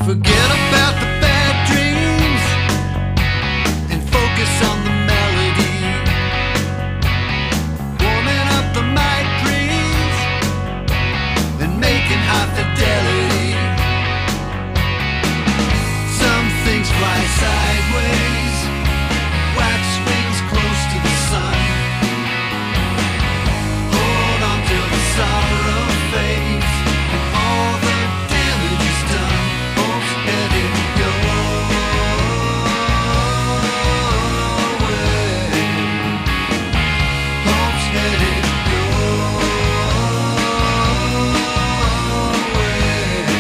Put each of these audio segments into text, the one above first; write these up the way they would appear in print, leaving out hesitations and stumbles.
Forget about the bad dreams and focus on the melody. Warming up the mic greens and making high fidelity. Some things fly sideways, wax wings close to the sun. Hold on till the sorrow fades and all the damage is done. Hope's headed your way. Hope's headed your way.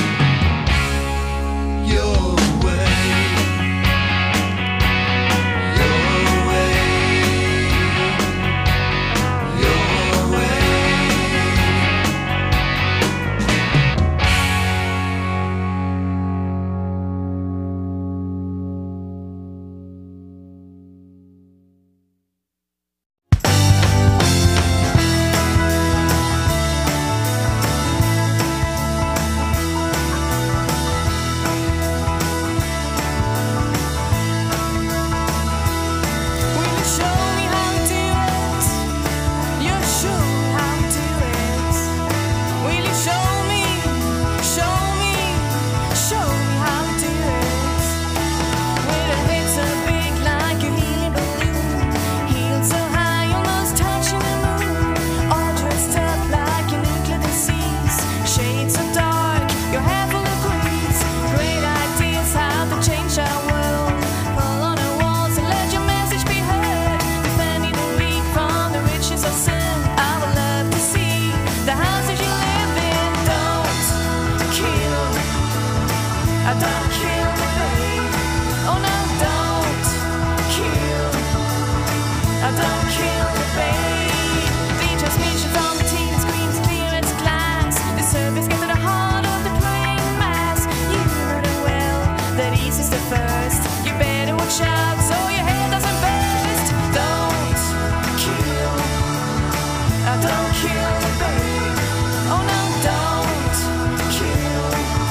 Your way. Your way. Your way. Will you show me how to do it? You show me how to do it. Will you show me how to do it? With a head so big like a helium balloon, heels so high almost touching the moon, all dressed up like a nuclear disease, shades so dark, your hair full of grease, great ideas how to change our world. Pull on the walls and let your message be heard. Defending the weak from the riches of sin. I would love to see the houses you live in. Don't kill, don't kill the babe. Oh no, don't kill, don't kill the babe. The transmission from the TV screens clear as glass. The service gets to the heart of the praying mass. You know the well that eases the first. You better watch out so your head doesn't burst. Don't kill the babe. Oh no, don't kill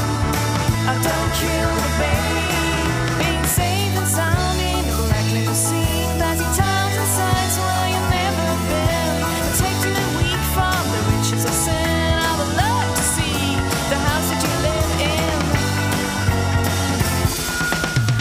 the babe. Being safe and sound in a reckless scene, passing towns and signs where you never been, protecting the weak from the riches of sin. I would love to see the house that you live in.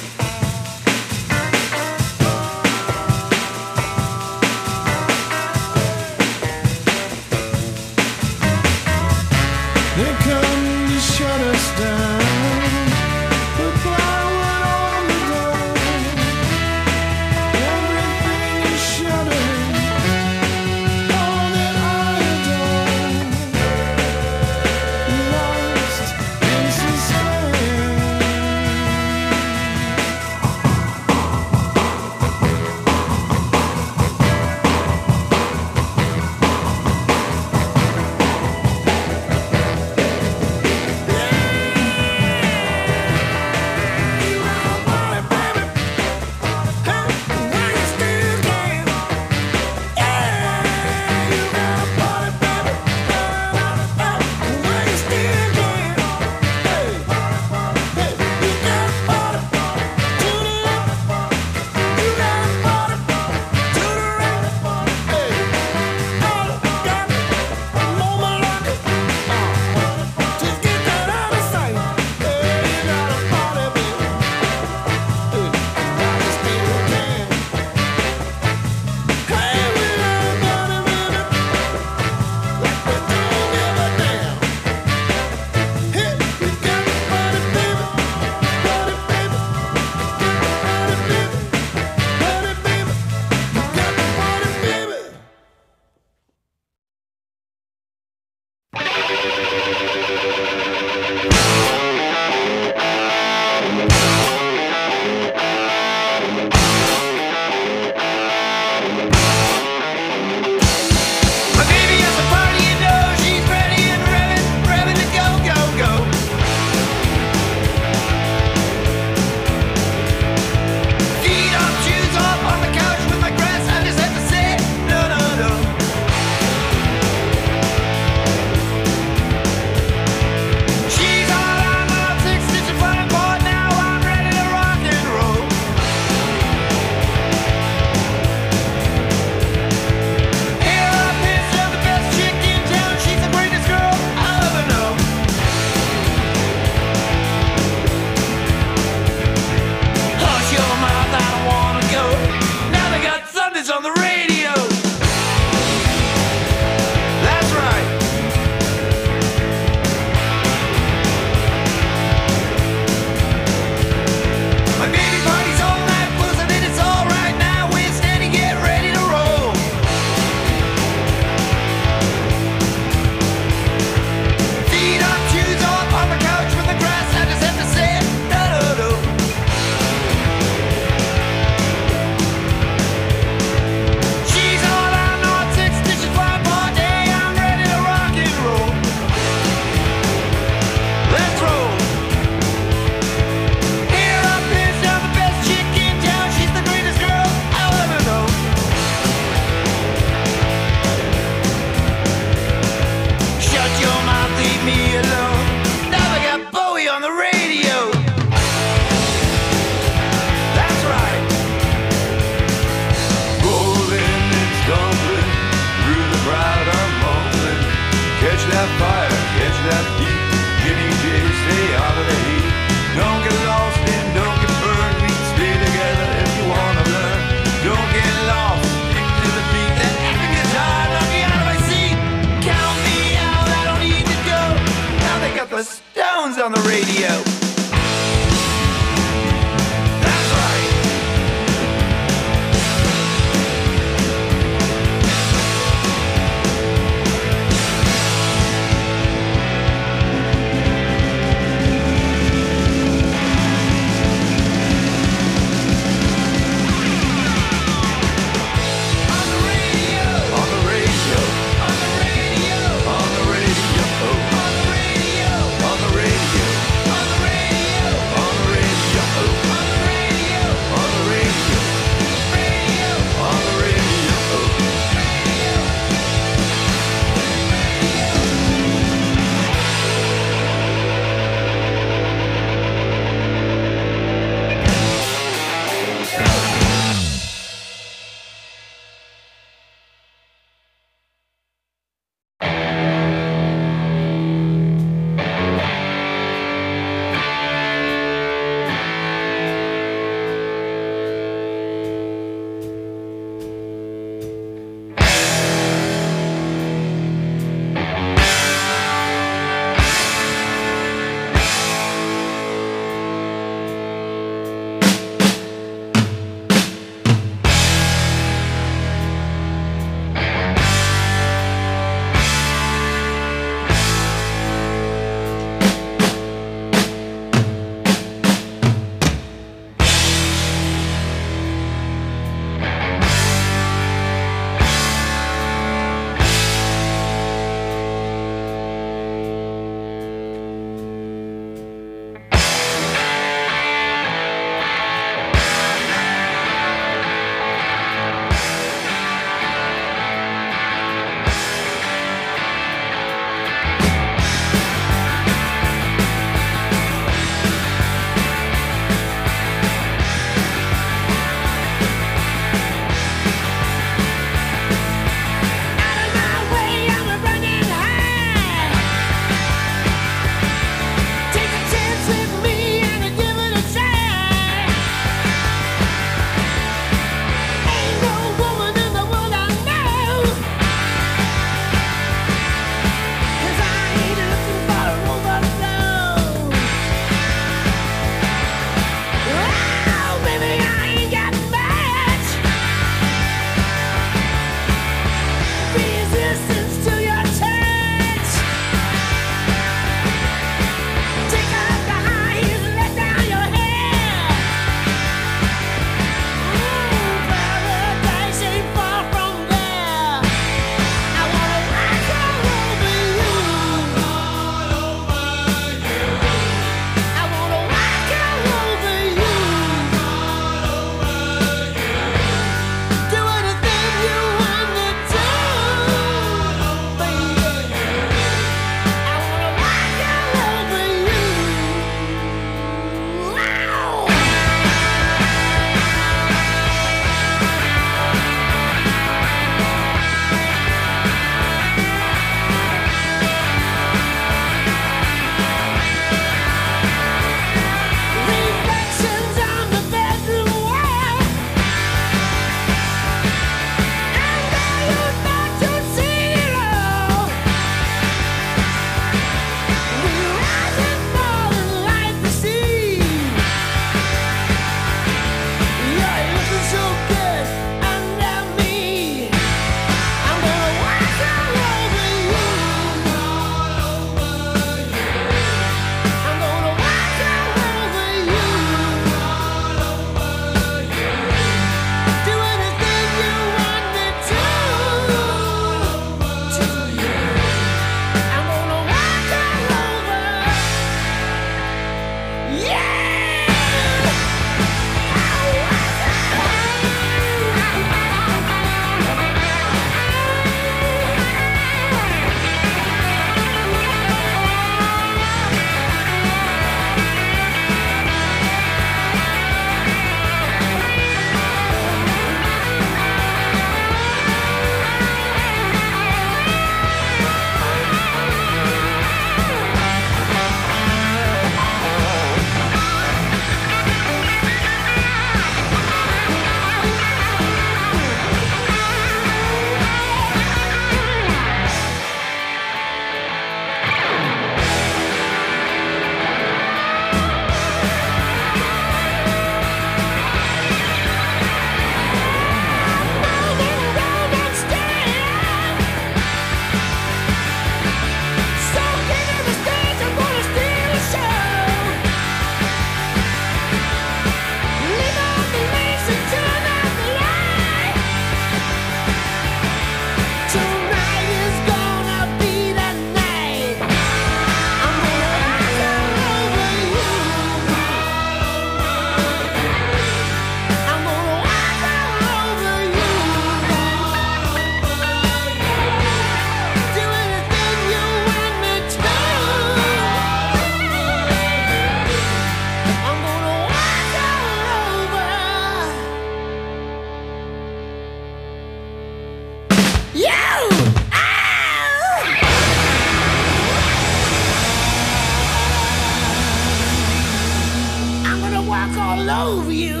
all over you.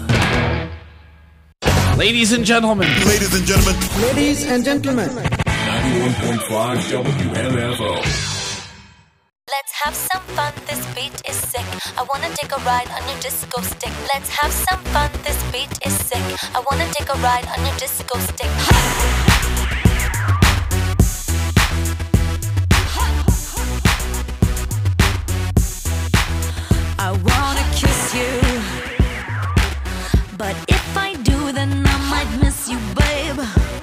Ladies and gentlemen. Ladies and gentlemen. Ladies and gentlemen. 91.5 WMFO. Let's have some fun, this beat is sick. I wanna take a ride on your disco stick. Let's have some fun, this beat is sick. I wanna take a ride on your disco stick. I wanna kiss you, but if I do, then I might miss you, babe.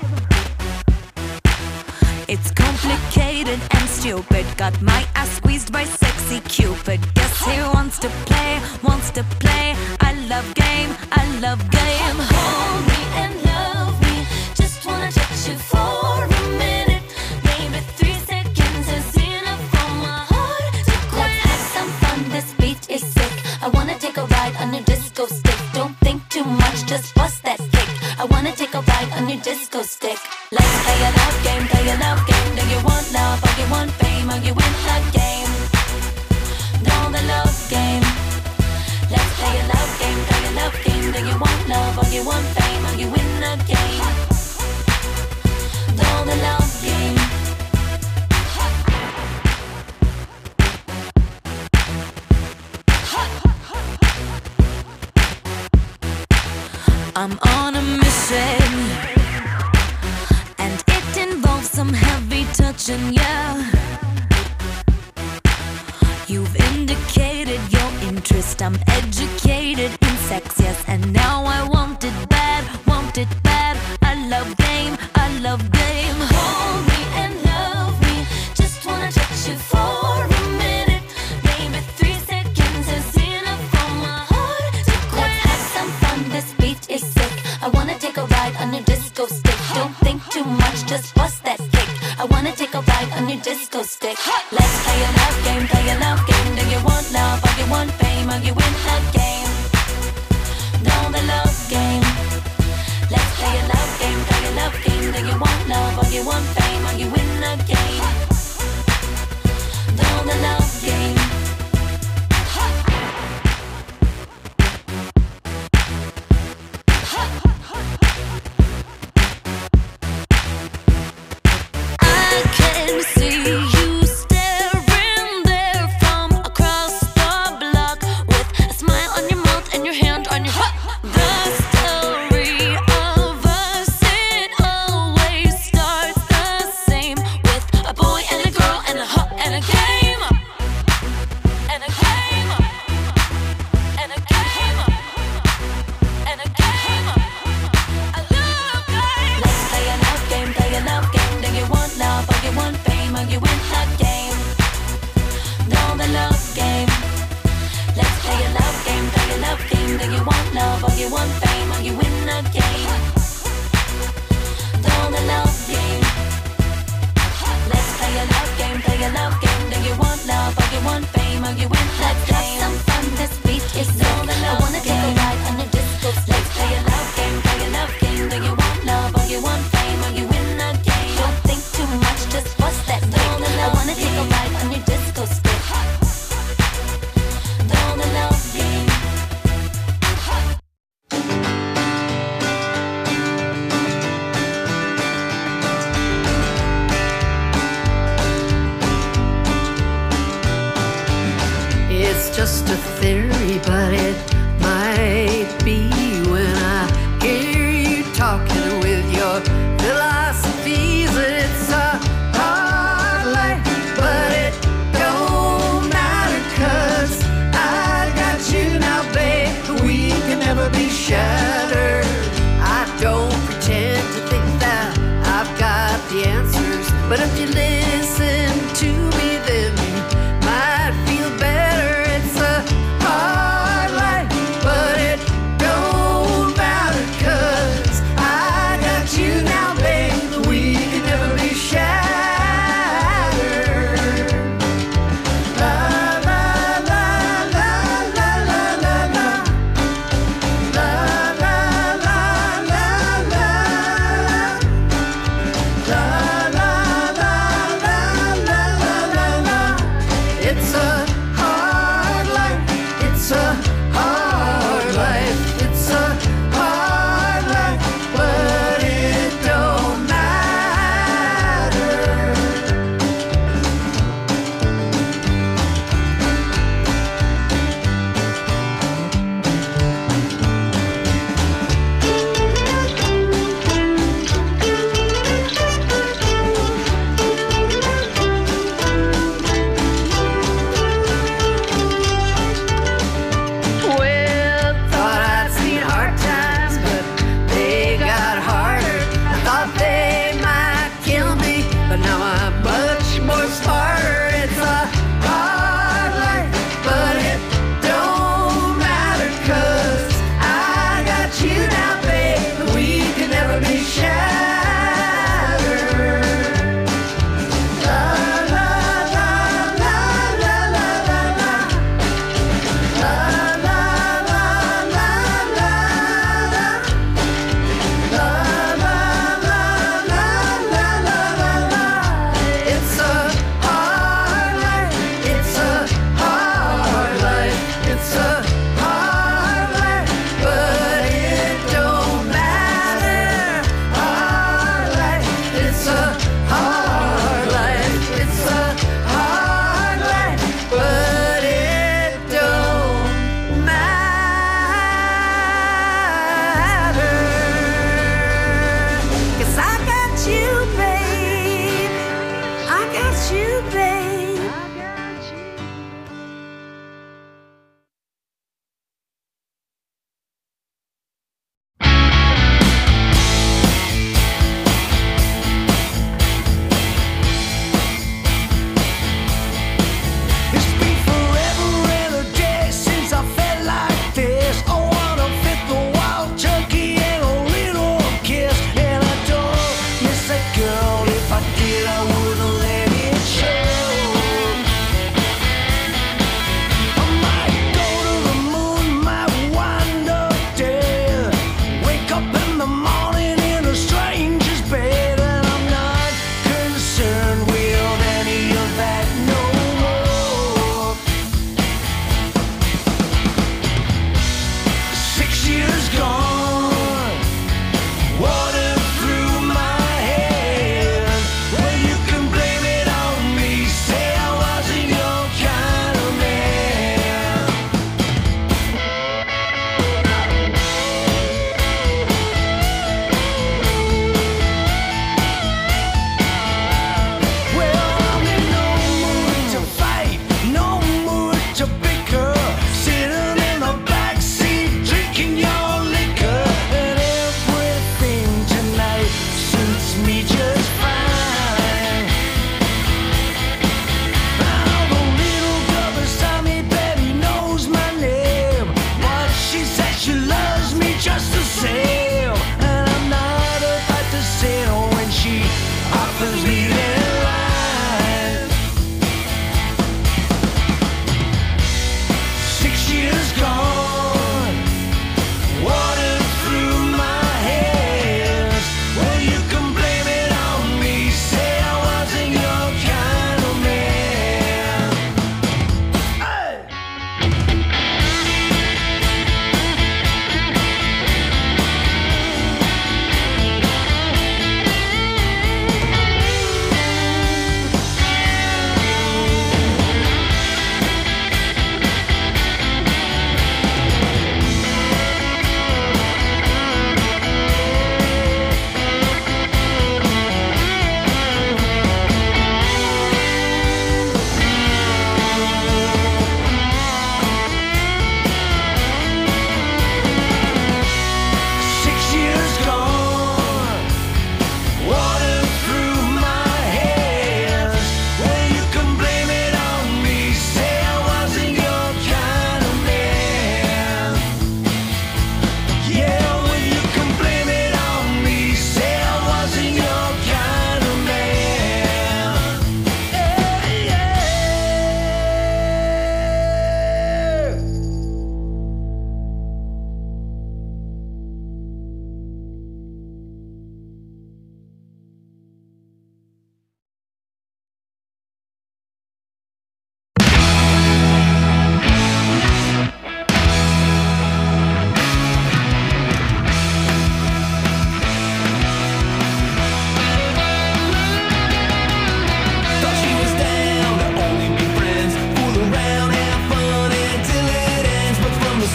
It's complicated and stupid. Got my ass squeezed by sexy Cupid. Guess he wants to play, wants to play. I love game, I love game. Hold me and love me. Just wanna touch you for a minute. Maybe 3 seconds is enough for my heart to quit. Let's have some fun, this beat is sick. I wanna take a ride on your disco stick. Don't think too much, just bust that kick. I wanna take a ride on your disco stick. Let's play a love game, play a love game. Do you want love or you want fame? Or you win the game? Know the love game. Let's play a love game, play a love game. Do you want love or you want fame? Or you win the game? Know the love game. I'm on a mission, and it involves some heavy touching, yeah. You've indicated your interest, I'm educated in sex, yes. And now I want it bad, want it bad. I love game, I love game. Hold me and love me, just wanna touch you for a minute. Maybe 3 seconds is enough for my heart to quit. Let's have some fun, this beat is sick. I wanna take a ride on your disco stick. Don't think too much, just bust that kick. I wanna take a ride on your disco stick. Let's play a love game, play a love game. Do you want love or you want fame? Or you win the game? Know the love game. Let's play a love game, play a love game. Do you want love or you want fame? Or you win the game? Know the love game. I can see you staring there from across the block, with a smile on your mouth and your hand on your heart. The story of us, it always starts the same, with a boy and a girl and a hut and a game. And a game. And a game. And a game. I love game. Let's play a love game, play a love game. Do you want love or you want fame? Or you win the game? Know the love game. Let's play a love game, play a love game. Do you want love or you want fame? Or you win the game? Know the love game. Let's play a love game, play a love game. Do you want love or you want fame? Or you win the game? Let's have some fun, this beat is sick. I wanna take a ride on a disco stick. Let's play a love game, play a love game. Do you want love or you want fame? Or you win the game? Don't think too much, just bust that kick. I wanna take a ride on your disco stick. Know the love game. It's just a theory, but it might be when I hear you talking with your philosophies. It's a hard life, but it don't matter, 'cause I got you now, babe. We can never be shattered. I don't pretend to think that I've got the answers, but if you listen to me, then you might feel better. It's a hard life,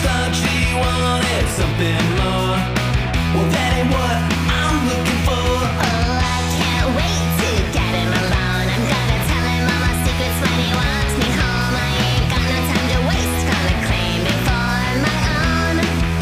start, she wanted something more. Well, that ain't what I'm looking for. Oh, I can't wait to get him alone. I'm gonna tell him all my secrets when he walks me home. I ain't got no time to waste, gonna claim it for my own.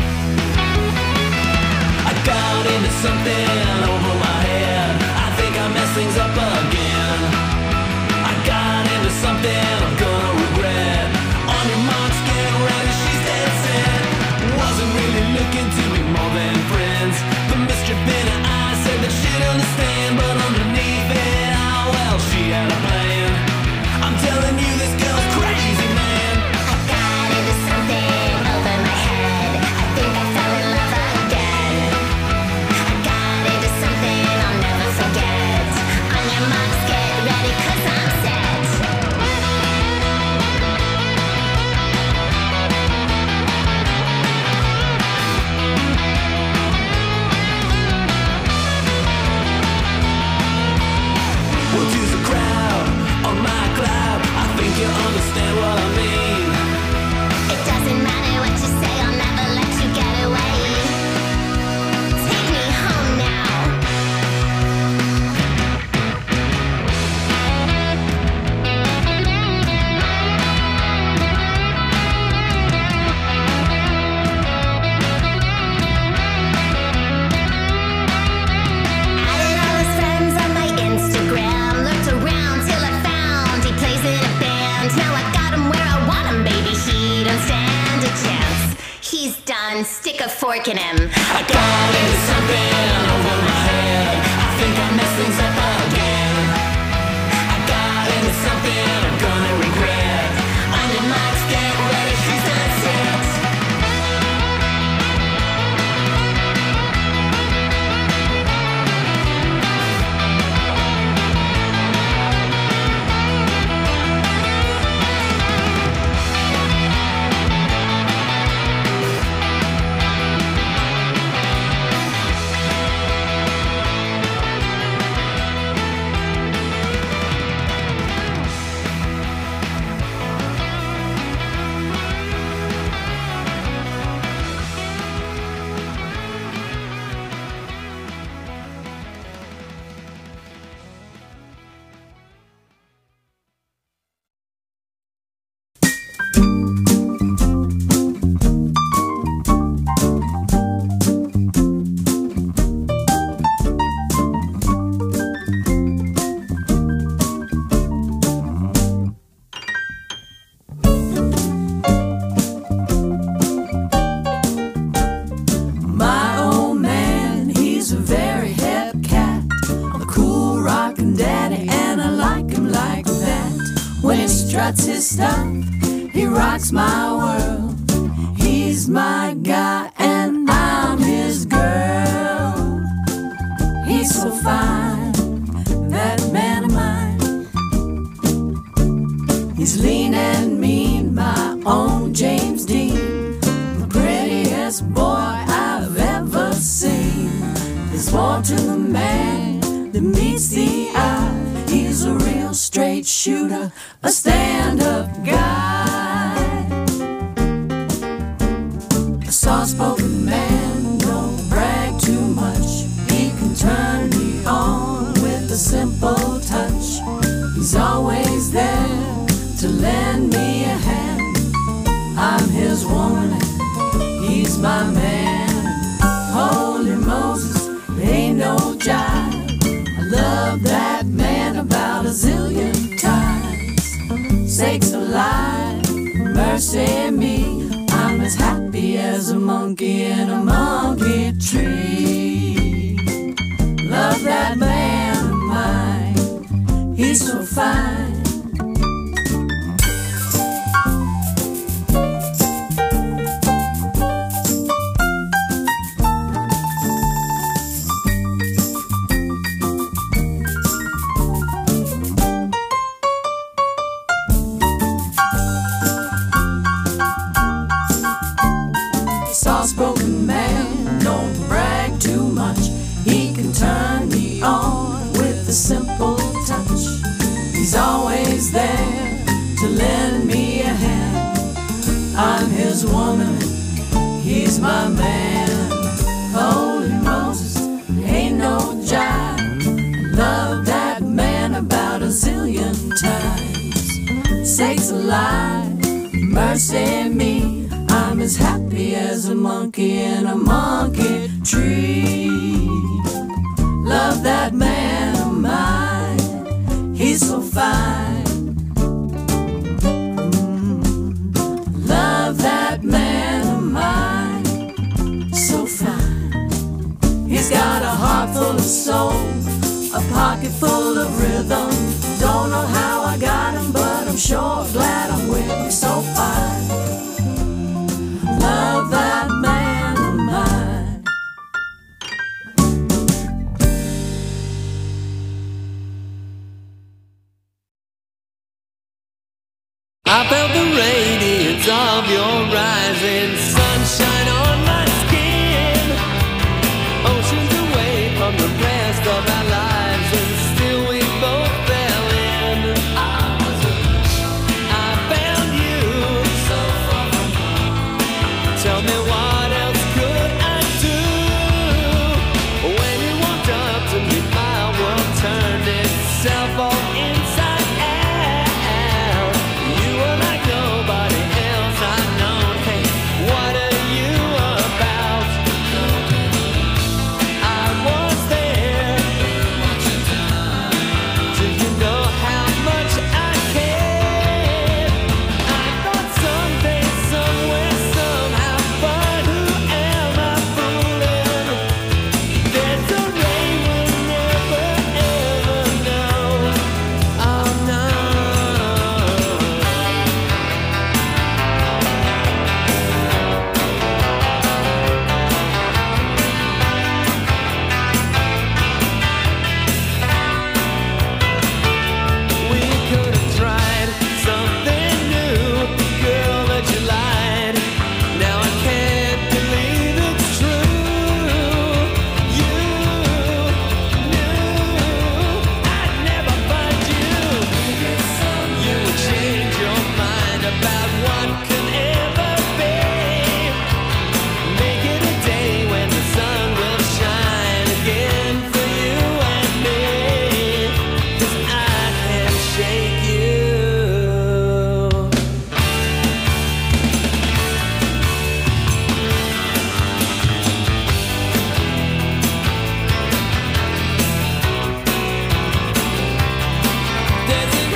I got into something over my head. I think I messed things up again. I got into something I'm gonna regret. On your marks, get ready, she's dead set. Wasn't really looking to be more than friends. The mischief in her eyes said that she'd understand, but underneath it, oh well, she had a plan. I'm telling you, this girl's crazy, man. I got into something over my head. I think I fell in love again. I got into something I'll never forget. On your marks, get ready, 'cause I'm set. Well, to the crowd on my cloud, I think you understand what I mean. It doesn't matter what you say, I'll never let you get away. Take me home now. Added all his friends on my Instagram. Looked around till I found he plays in a band. Now I got him where I want him, baby. He don't stand a chance. He's done. Stick a fork in him. I got into something over my head. I think I messed things up again. I got into something I'm gonna regret. On your marks, get ready, she's dead set. My old man, he's a very hip cat. A cool rockin' daddy, and I like him like that. When he struts his stuff, he rocks my world. He's my guy, and I'm his girl. He's so fine, that man of mine. He's lean and mean, my own James Dean. The prettiest boy I've ever seen. There's more to the man than meets the eye. He's a real straight shooter, a stand-up guy. A soft-spoken man, don't brag too much. He can turn me on with a simple touch. He's always there to lend me a hand. I'm his woman, he's my man. Holy Moses, there ain't no jive. I love that man about a zillion times. Sakes alive, mercy me, I'm as happy as a monkey in a monkey tree. Love that man of mine, he's so fine. Soft-spoken man, don't brag too much. He can turn me on with a simple touch. He's always there to lend me a hand. I'm his woman, he's my man. Holy Moses, ain't no jive. Love that man about a zillion times. Sakes alive, mercy me, I'm as happy as a monkey in a monkey tree. Love that man of mine, he's so fine. Love that man of mine, so fine. He's got a heart full of soul, a pocket full of rhythm. Don't know how I got him, but I'm sure glad I'm with him, so fine. Love that man of mine. I felt the radiance of your rising sunshine on my skin. Oceans away from the rest of our lives, and still we both fell in. I found you so far from home. Tell me what else could I do? When you walked up to me, my world turned itself all inside out. You were like nobody else I've known. Hey, what are you about? I was there. Do you know how much I care? I thought someday, somewhere, somehow, but who am I fooling? There's a ray we'll never ever know. Oh no. We could have tried something new, girl, but you lied. Now I can't believe it's true. You knew I'd never find you. You would change your mind about what could ever be. Make it a day when the sun will shine again for you and me. 'Cause I can shake you. There's a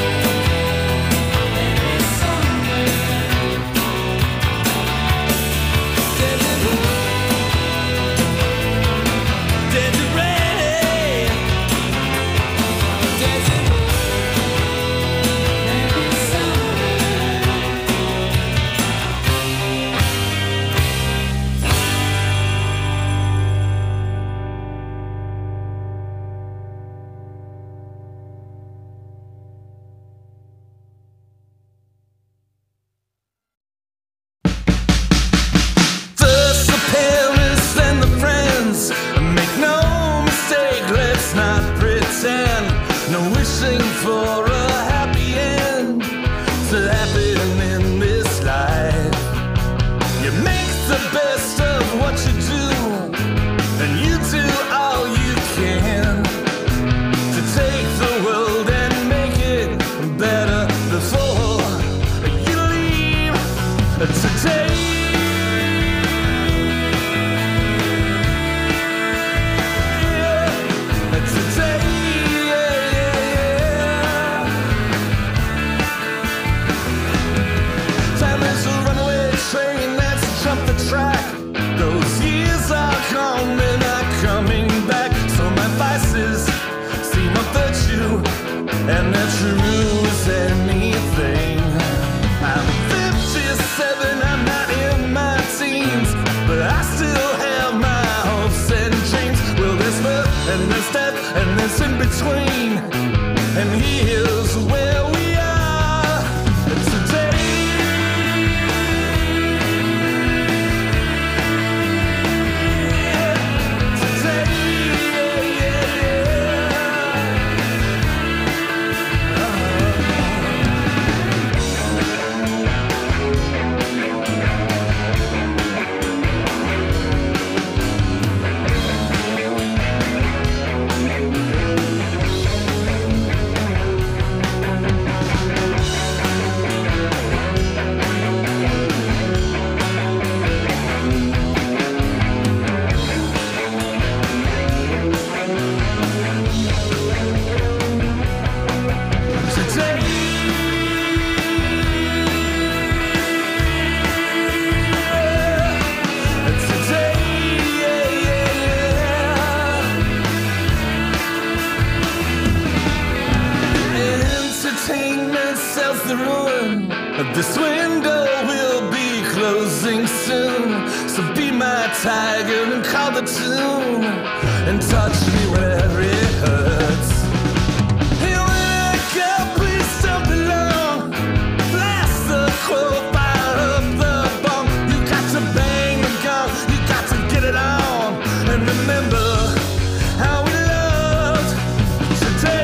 First the parents, then the friends. Make no mistake, let's not pretend. No wishing for a happy end to happen in this life. You make the best of what you do, and you do all you can to take the world and make it better before you leave today. Time is a runaway train that's jumped the track. Those years are gone, they're not coming back. So my vices see my virtue, and they're true as anything. I'm 57, I'm not in my teens, but I still have my hopes and dreams. Well, there's birth and there's death and there's in between, and here's where we are today. closing soon. So be my tiger and call the tune and touch me where it hurts. Hey, when I go, please don't be long. Blast the quote, fire up the bomb. You got to bang the gong, you got to get it on. And remember how we loved today.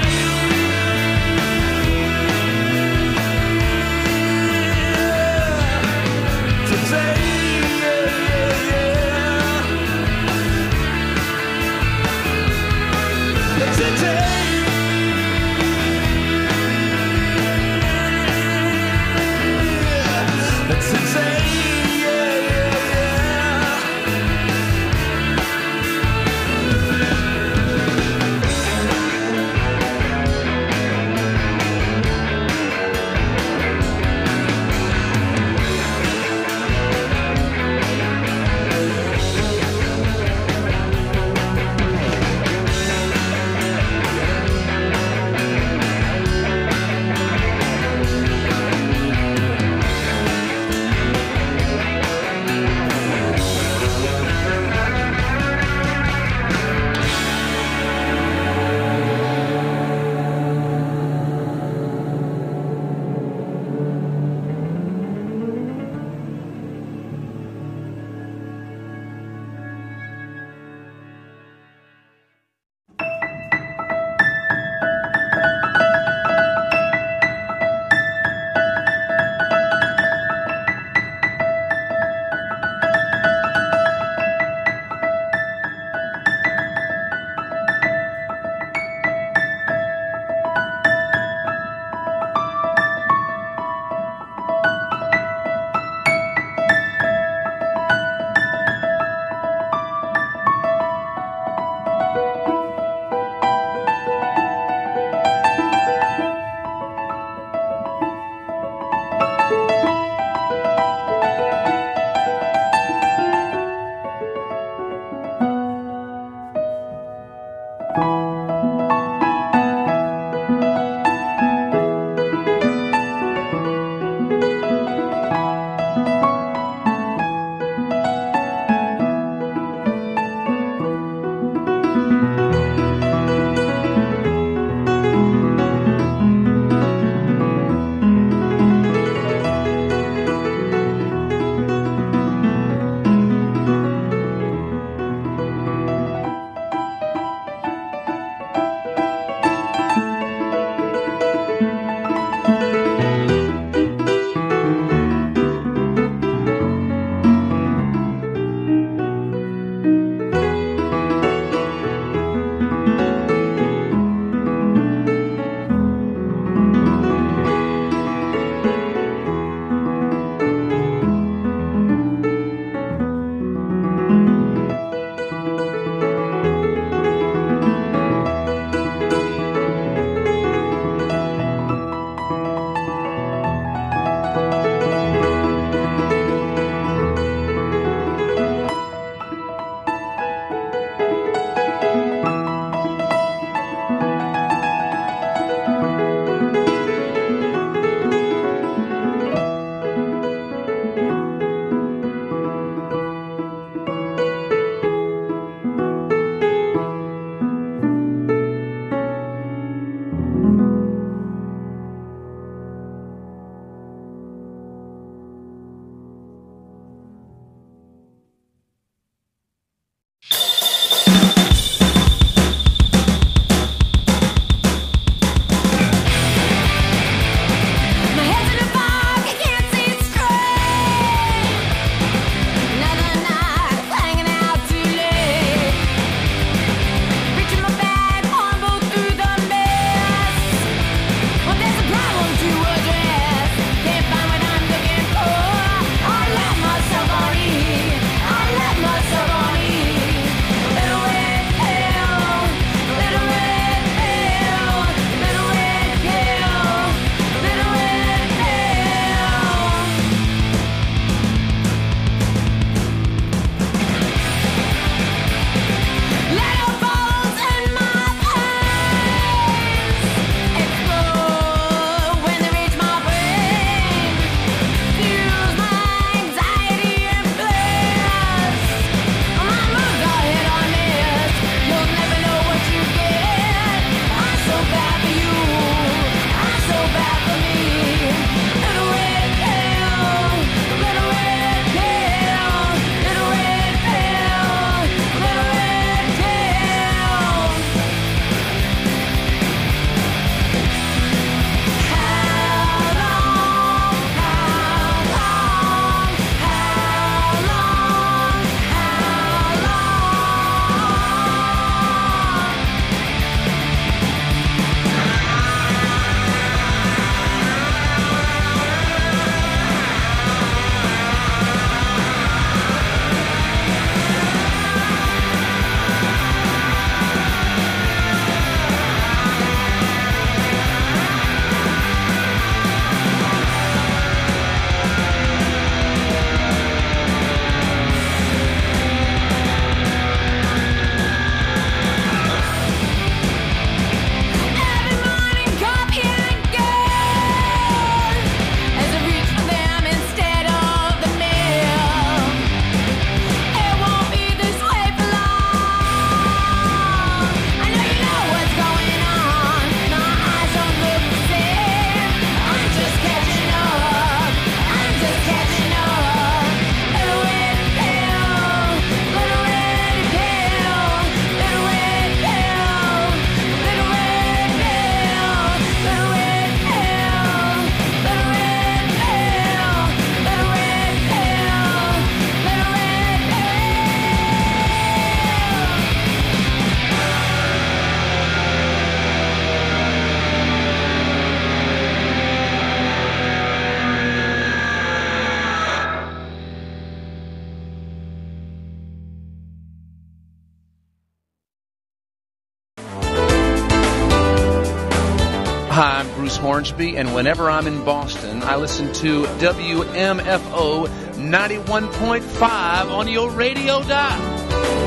James Hornsby, and whenever I'm in Boston, I listen to WMFO 91.5 on your radio dial.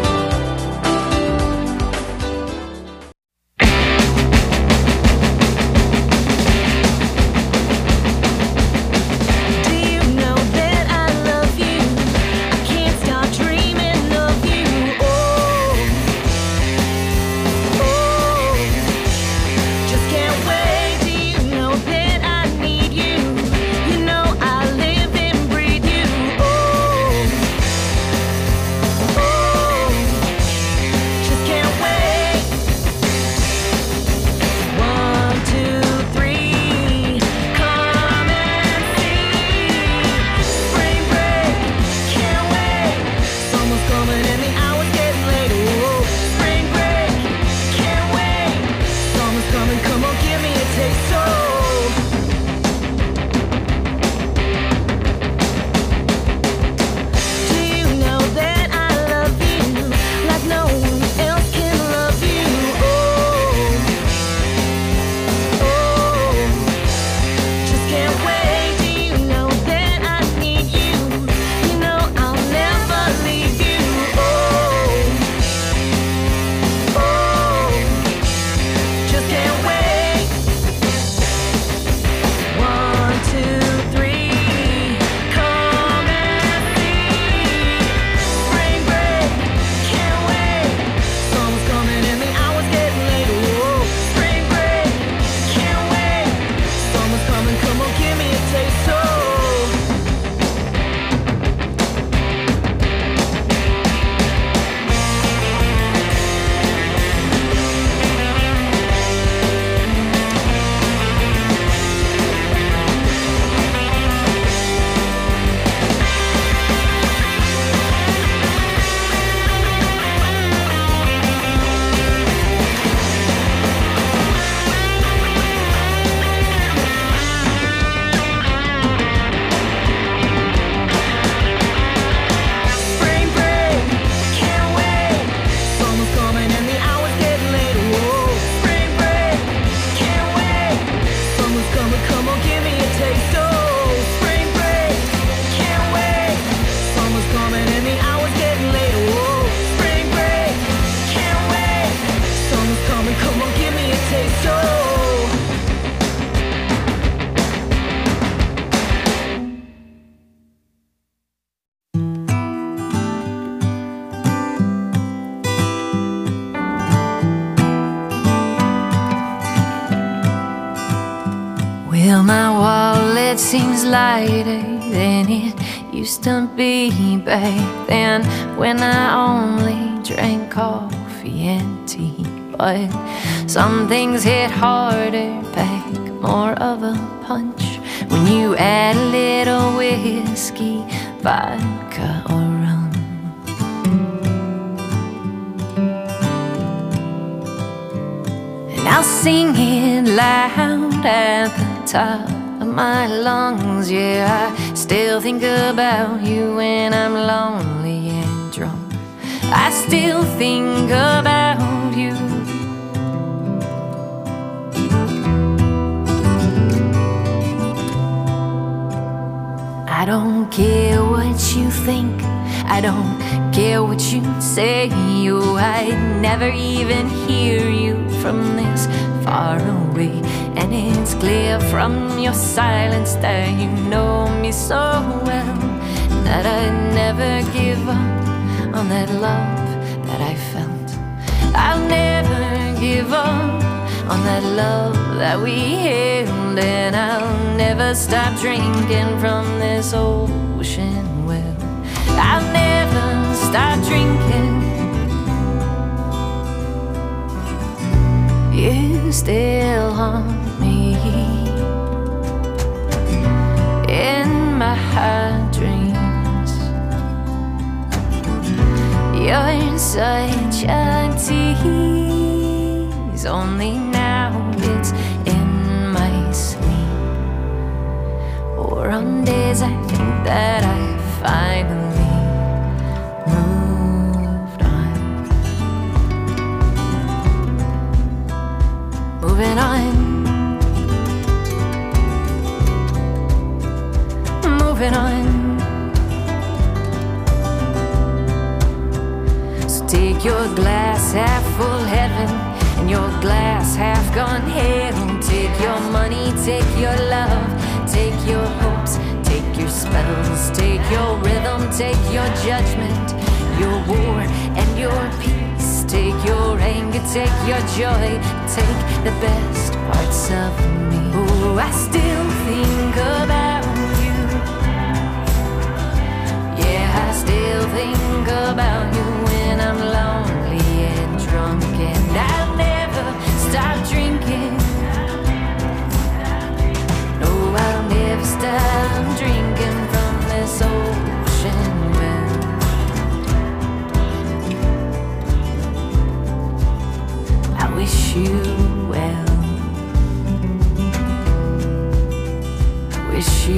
Well, my wallet seems lighter than it used to be back then, when I only drank coffee and tea. But some things hit harder, pack more of a punch when you add a little whiskey, vodka, or rum. And I'll sing it loud at the top of my lungs. Yeah, I still think about you when I'm lonely and drunk. I still think about you. I don't care what you think, I don't care what you say. Oh, I'd never even hear you from this far away. And it's clear from your silence that you know me so well, that I'd never give up on that love that I felt. I'll never give up on that love that we held, and I'll never stop drinking from this ocean well. I'll never stop drinking. You still haunt me in my dreams. You're such a tease, only now it's in my sleep, or on days I think that I finally moved on. Moving on. Take your glass half full heaven and your glass half gone hell. Take your money, take your love, take your hopes, take your spells, take your rhythm, take your judgment, your war and your peace. Take your anger, take your joy, take the best parts of me. Oh, I still think about you. Yeah, I still think about you when I'm lonely and drunk, and I'll never stop drinking. No, I'll never stop drinking from this ocean well. I wish you well. I wish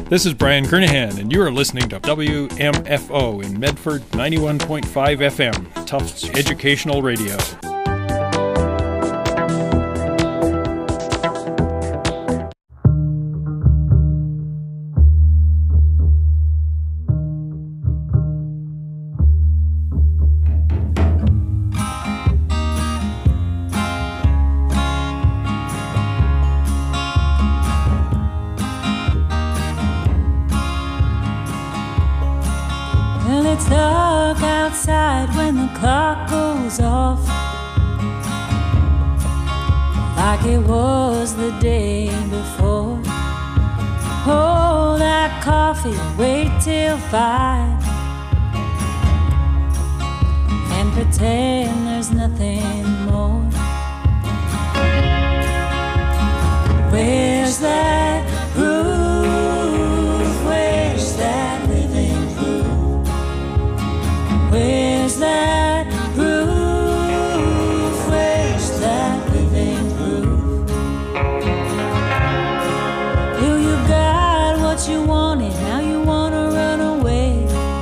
This is Brian Kernahan, and you are listening to WMFO in Medford 91.5 FM, Tufts Educational Radio. It's dark outside when the clock goes off, like it was the day before. Hold that coffee, wait till 5, and pretend there's nothing more. Where's that groove? Where's that living groove? Where's that groove? Where's that living groove? Well, you got what you wanted, now you wanna run away.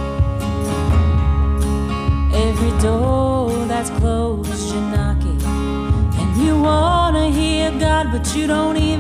Every door that's closed you're knocking, and you wanna hear God, but you don't even